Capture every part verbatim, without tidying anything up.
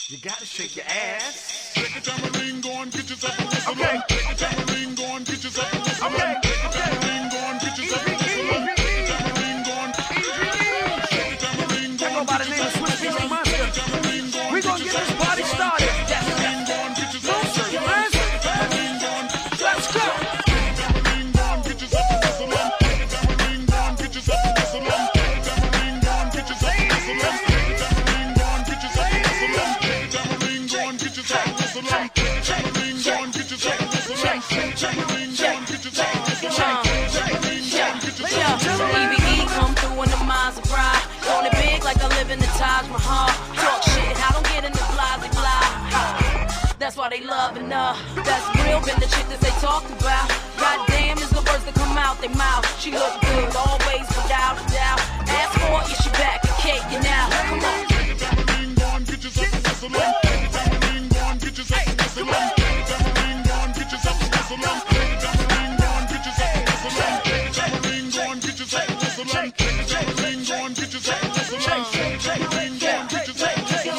You gotta shake your ass. Take a tambourine, go and get yourself a whistle. Okay. Take a tambourine, go and get yourself a whistle. Okay. Take a tambourine, go and get yourself a whistle. Take a tambourine, go and take a tambourine, go Go and by get the name of yourself a Swiss Beats whistle. Monster. Take a tambourine, go and We get gonna get yourself this a party whistle. started. Take a tambourine, go and get yourself a whistle. Man. Take a tambourine, go and Let's go. take a tambourine, go and get yourself a whistle. Take a tambourine, go and get yourself a whistle. Take a tambourine, go and get yourself a whistle. Take a tambourine, go and get yourself a whistle. Take a tambourine, go and get yourself a whistle. Take a tambourine, go and get yourself a whistle. Take a tambourine, go and get yourself a whistle. Take a tambourine, go and get yourself a whistle. E B E come through in the Maserati. On it big like I live in the Taj Mahal. Talk shit, I don't get in the blah blah blah. That's why they loving her. That's real, been the chick that they talked about. Goddamn is the words that come out their mouth. She look good, always without a doubt. Ask for it, yeah, she back, a cake you now. Come on. Take a tambourine, go and get yourself a whistle. Take a tambourine, go and get yourself a whistle. Take a tambourine, go and get yourself a whistle. Take a tambourine, go and get yourself a whistle. Take a tambourine, go and get yourself a whistle. Take a tambourine, go and get yourself a whistle. Take a tambourine, go and get yourself a whistle.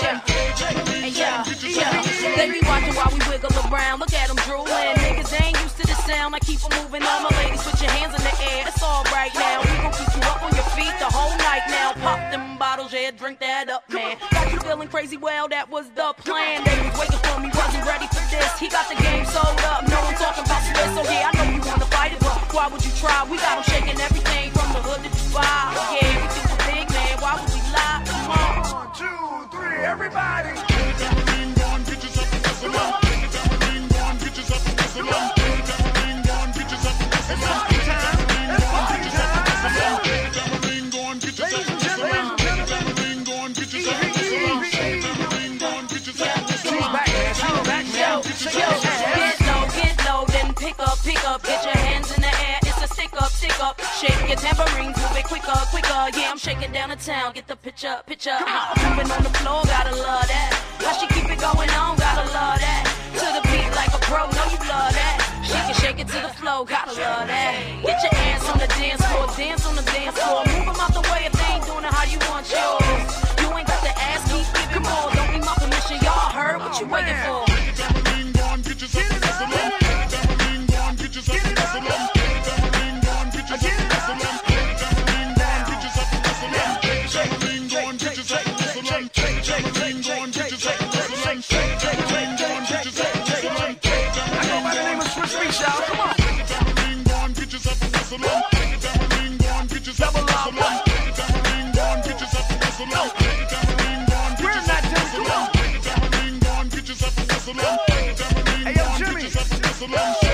And yeah, yeah, they be watching while we wiggle around. Look at them drooling. Niggas ain't used to the sound. I keep 'em moving. All my ladies, put your hands in the air. It's all right now. We gon' keep you up on your feet the whole night now. Pop them bottles, yeah, drink that up, man. Got you feeling crazy? Well, that was the plan. They was waiting for me, wasn't ready for this. He got the game sold up. No one talking about Swiss, so yeah, I know you wanna fight it, but why would you try? We got 'em shaking everything from the hood to Dubai. Yeah, everything was big, man. Why would we lie? Come on. One, two, three, everybody. Take a tambourine, go and get yourself a whistle. Take a tambourine, go and get yourself a whistle. Take a tambourine, go and get yourself a whistle. Party time. It's party time. Take a tambourine, go and get yourself a whistle. Take a tambourine, go and get yourself a whistle. Take a tambourine, go and get yourself a whistle. She's back, man. She's back, Yo, man. yo, get low, get low, then pick up, pick up, get your hands in the air. It's a stick up, stick up. Shake your tambourines, move it quicker, quicker. Yeah, I'm shaking down the town. Get the picture, picture. Moving on the floor, gotta love that. How she keep it going on, gotta love that. To the beat like a pro, know you love that. She can shake it to the flow, gotta love that. Get your ass on the dance floor, dance on the dance floor. Move them out the way if they ain't doing it how you want yours. You ain't got to ask, keep giving more. Don't need my permission, y'all heard what you waiting for. Take a tambourine, go and get yourself a whistle. Take a tambourine, go and get yourself a whistle. Take a tambourine, go and get yourself a whistle. Take a tambourine, go and get yourself a whistle. Take a tambourine, go and get yourself a whistle. Take a tambourine, go and get yourself a whistle. Take a tambourine, go and get yourself a whistle. I go by the name of Swiss Beats, y'all. Come on. Take a tambourine, go and get yourself a whistle. Take a tambourine, go and get yourself a whistle. Take a tambourine, go and get yourself a whistle. Take a tambourine, go and get Where's that dude? Come on. Take a tambourine, go and get yourself a whistle. Take a tambourine, Hey, yo, go and Jimmy. get yourself a whistle.